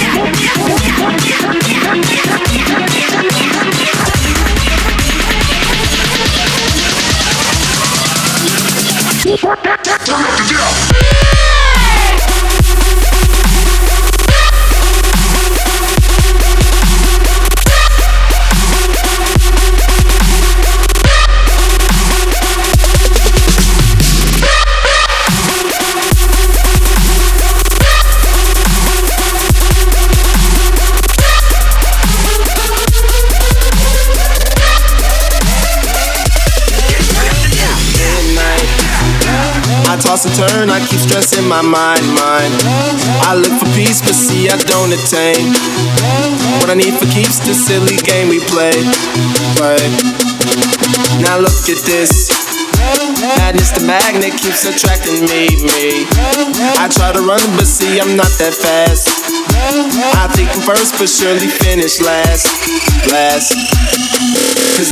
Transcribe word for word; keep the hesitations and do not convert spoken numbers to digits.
Toss and turn, I keep stressing my mind, mind. I look for peace, but see I don't attain. What I need for keeps the silly game we play. But now look at this. Madness, the magnet keeps attracting me, me. I try to run, but see I'm not that fast. I think I'm first, but surely finish last, last. Cause